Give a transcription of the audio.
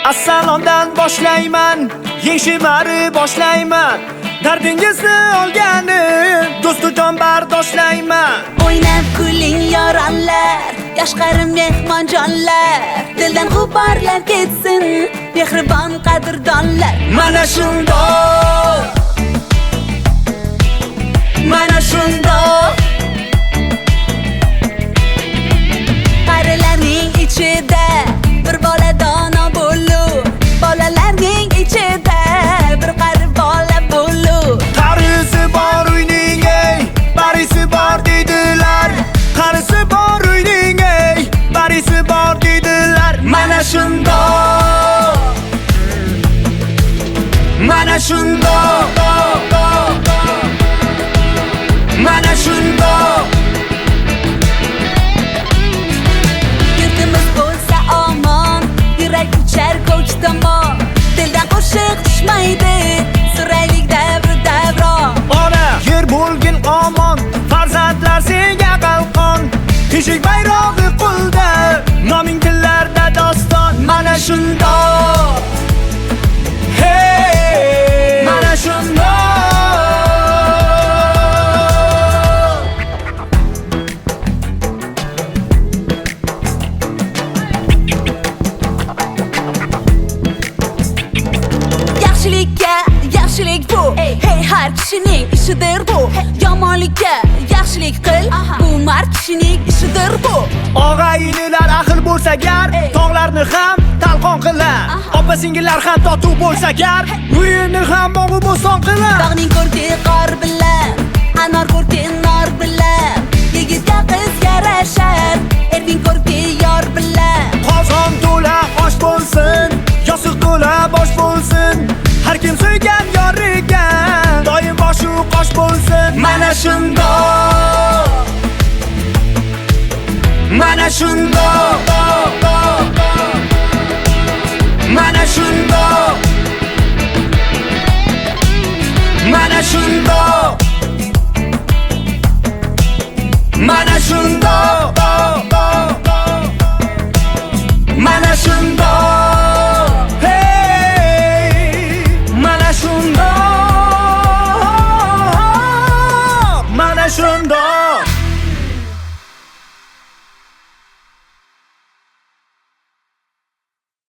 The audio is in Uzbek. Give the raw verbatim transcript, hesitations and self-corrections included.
Assalomdan boshlayman, yeshimari boshlayman. Dardingizni olganim, do'stujon bardoshlayman. O'ynab kuling yoronlar, yoshqarim mehmonjonlar. Dildan g'uborlar ketsin, mehribon qadrdonlar. Mana shundoq, mana shundoq. Qarilarning ichida bir bola dono bo'lur, bolalarning ichida bir qari bola bo'lur. Qarisi bor uyning ey, barisi bor dedilar. Qarisi bor uyning ey, barisi bor dedilar. Mana shundoq, mana shundoq, mana shundoq. Yurtimiz bo'lsa omon, yurak uchar ko'k tomon. Dildan qo'shiq tushmaydi, suraylik davr davron. Ona yer bo'lgin omon, farzandlar senga qalqon. Teshik bayrog'i qo'lda, noming tillarda doston. Mana shundoq, hey, mana shundoq. Yaxshilikka yaxshilik bu, hey har kishining ishidir bu. Yomonlikka yaxshilik qil, bu mard kishining ishidir bu. Og'a-inilar ahil bo'lsa gar, tog'larni ham talqon qilar. Opa singillar ham totuv bo'lsa gar, uyini ham bog'u bo'ston qilar. Tog'ning ko'rki qor bilan, anor ko'rki nor bilan. Yigitga qiz yarashar, erning ko'rki yor bilan. Qozon to'la osh bo'lsin, yostiq to'la bosh bo'lsin. Har kim suygan yoriga doim boshu qosh bo'lsin. Mana shundoq, mana shundoq, mana shundoq, mana shundoq.